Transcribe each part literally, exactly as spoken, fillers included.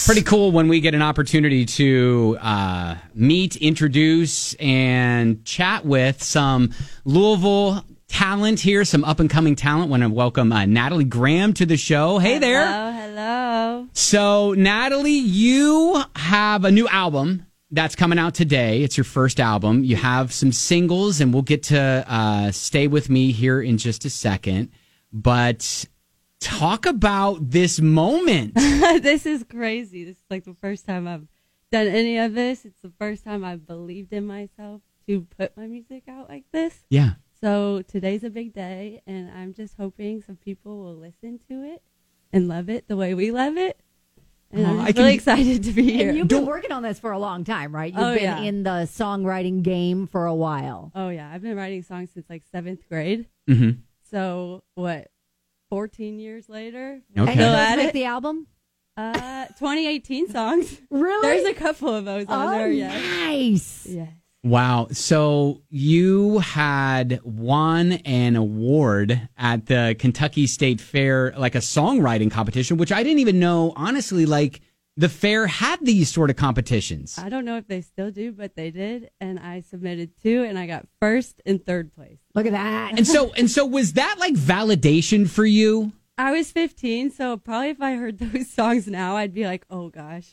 Pretty cool when we get an opportunity to uh, meet, introduce, and chat with some Louisville talent here, some up-and-coming talent. Want to welcome uh, Natalie Graham to the show. Hey there. Hello, hello. So, Natalie, you have a new album that's coming out today. It's your first album. You have some singles, and we'll get to uh, Stay With Me here in just a second. But talk about this moment. This is crazy. This is like the first time I've done any of this. It's the first time I've believed in myself to put my music out like this. Yeah. So today's a big day, and I'm just hoping some people will listen to it and love it the way we love it. And Oh, I'm I just can- really excited to be here. And you've been working on this for a long time, right? You've Oh, been yeah. in the songwriting game for a while. Oh, yeah. I've been writing songs since like seventh grade. Mm-hmm. So, what, fourteen years later? Okay. And Still did those at make it? the album? Uh, twenty eighteen songs. Really? There's a couple of those on oh, there, yes. nice. Yes. Wow. So you had won an award at the Kentucky State Fair, like a songwriting competition, which I didn't even know, honestly, like the fair had these sort of competitions. I don't know if they still do, but they did. And I submitted two, and I got first and third place. Look at that. And so, and so was that like validation for you? I was fifteen, so probably if I heard those songs now, I'd be like, oh, gosh.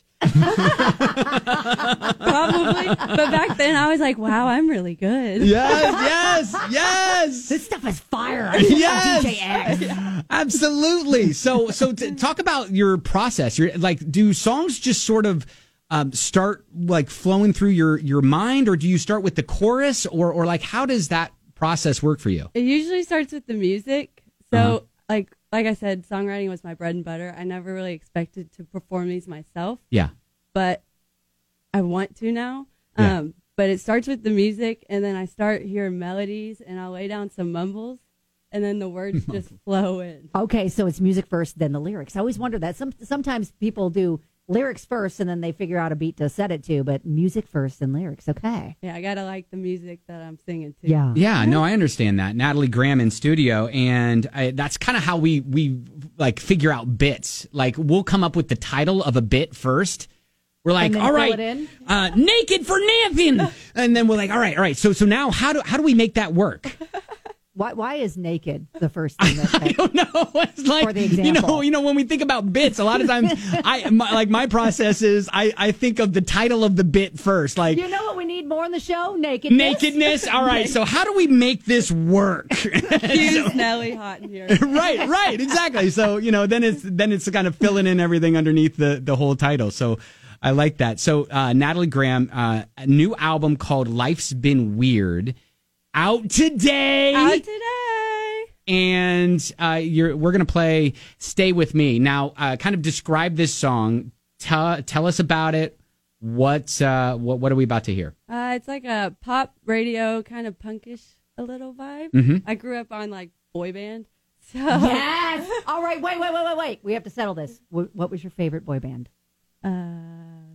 Probably. But back then, I was like, wow, I'm really good. Yes, yes, yes. This stuff is fire. Yes. D J X. Absolutely. So, so t- talk about your process. You're like, do songs just sort of um, start like flowing through your, your mind, or do you start with the chorus, or or like how does that process work for you? It usually starts with the music. So, Uh-huh. like like I said, songwriting was my bread and butter. I never really expected to perform these myself, Yeah. but I want to now. Yeah. Um, but it starts with the music, and then I start hearing melodies, and I'll lay down some mumbles, and then the words just flow in. Okay, so it's music first, then the lyrics. I always wonder that. Some Sometimes people do lyrics first, and then they figure out a beat to set it to, but music first and lyrics. Okay. Yeah, I gotta like the music that I'm singing to. Yeah. Yeah, no, I understand that. Natalie Graham in studio, and I, that's kind of how we we like figure out bits. Like we'll come up with the title of a bit first. We're like, And then all fill right, it in? uh, naked for nothing, and then we're like, all right, all right. So so now how do how do we make that work? Why Why is naked the first thing that, I don't know. It's like For the you know, example. you know, when we think about bits, a lot of times, I my, like my process is I I think of the title of the bit first, like. You know what we need more in the show? Nakedness. Nakedness. All right. So how do we make this work? Cue Nelly hot in here. right, right, exactly. So you know, then it's then it's kind of filling in everything underneath the the whole title. So I like that. So uh, Natalie Graham, uh, a new album called "Life's Been Weird," out today. Out today. And uh, you're we're gonna play "Stay With Me." Now, uh, kind of describe this song. Tell tell us about it. What uh, what what are we about to hear? Uh, it's like a pop radio, kind of punkish, a little vibe. Mhm. I grew up on like boy band, so Yes. All right. Wait, wait, wait, wait, wait. We have to settle this. Wh- What was your favorite boy band? uh,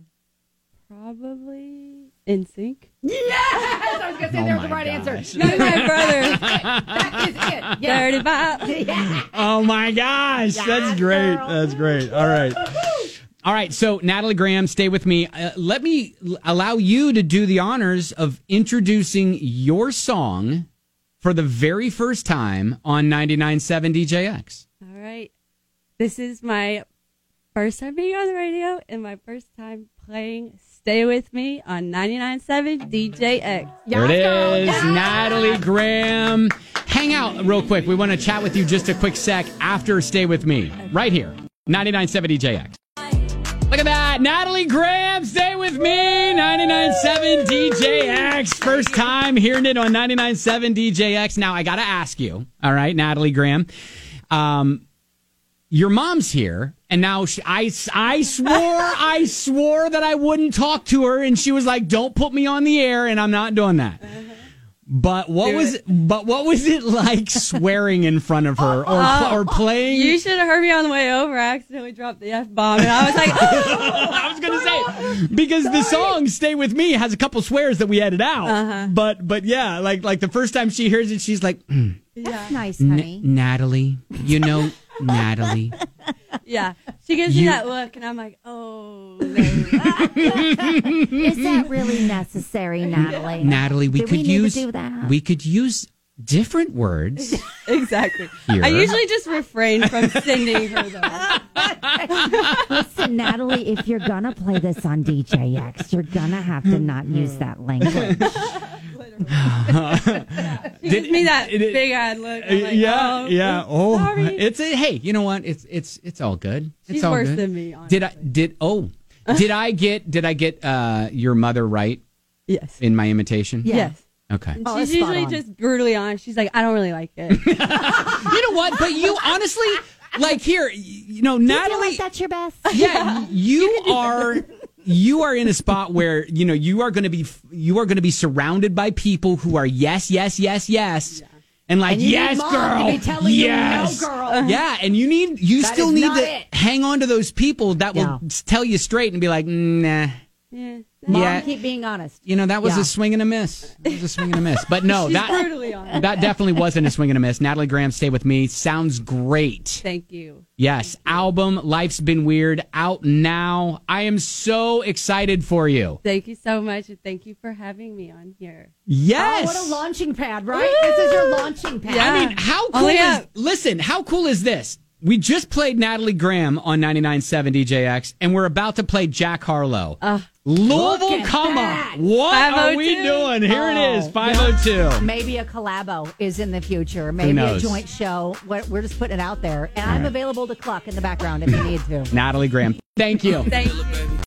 probably N Sync. Yes. I was going to say Oh there was the my right answer. gosh. Me and my brother, That is it. Yeah. thirty-five. Yeah. Oh my gosh, Yes, that's great. girl. That's great. All right. All right, so Natalie Graham, stay with me. Uh, let me l- allow you to do the honors of introducing your song for the very first time on ninety-nine point seven D J X. All right, this is my first time being on the radio and my first time playing "Stay With Me" on ninety-nine point seven D J X. There it Yes, girl. is, Yes. Natalie Graham. Hang out real quick. We want to chat with you just a quick sec after Stay With Me, right here, ninety-nine point seven D J X. Look at that. Natalie Graham, stay with me. ninety-nine point seven D J X. First time hearing it on ninety-nine point seven D J X. Now, I got to ask you, all right, Natalie Graham. Um, your mom's here, and now she, I, I swore, I swore that I wouldn't talk to her, and she was like, don't put me on the air, and I'm not doing that. But what Do was it. but what was it like swearing in front of her, or Oh, or playing? You should have heard me on the way over. I accidentally dropped the F bomb, and I was like, oh. I was gonna say because the song "Stay With Me" has a couple swears that we edit out, Uh-huh. but but yeah, like like the first time she hears it, she's like, mm, yeah, Nice, N- honey. Natalie, you know, Natalie. yeah. She gives me You- that look, and I'm like, oh. Is that really necessary, Natalie? Natalie, we Do could we need to use do that? we could use different words. Exactly. Here. I usually just refrain from sending her those. Listen, Natalie, if you're going to play this on D J X, you're going to have to not use that language. She gives me that Did it- big eyed look. I'm like, yeah, oh, yeah. Oh, sorry. it's a, hey, you know what? It's it's it's all good. It's She's all worse good. than me, honestly. Did I did oh did I get did I get uh, your mother right Yes. in my imitation? Yeah. Yes. Okay. And Oh, she's that's spot usually on. just brutally honest. She's like, I don't really like it. You know what? But you honestly, like here, you know, Do you feel Natalie. like that's your best? Yeah, you are. You are in a spot where you know you are going to be. You are going to be surrounded by people who are yes, yes, yes, yes, and like And you yes, need mom girl, to be telling yes, you no, girl. yeah, and you need. You That still is need not to it. hang on to those people that will Yeah. s- tell you straight and be like, nah. Yeah. Mom, Yeah. keep being honest. You know, that was Yeah. a swing and a miss. It was a swing and a miss. But no, She's that brutally honest. that definitely wasn't a swing and a miss. Natalie Graham, Stay With Me. Sounds great. Thank you. Yes, album Life's Been Weird out now. I am so excited for you. Thank you so much. And thank you for having me on here. Yes. Oh, what a launching pad, right? This is your launching pad. Yeah. I mean, how cool Only is up. listen, how cool is this? We just played Natalie Graham on ninety-nine point seven D J X, and we're about to play Jack Harlow. Uh, Louisville, look at come that. on. What are we five oh two. doing? Here it is, Oh, five oh two. Maybe a collabo is in the future. Maybe a knows? joint show. We're we're just putting it out there. And I'm available to cluck in the background if you need to. Natalie Graham, thank you. thank you.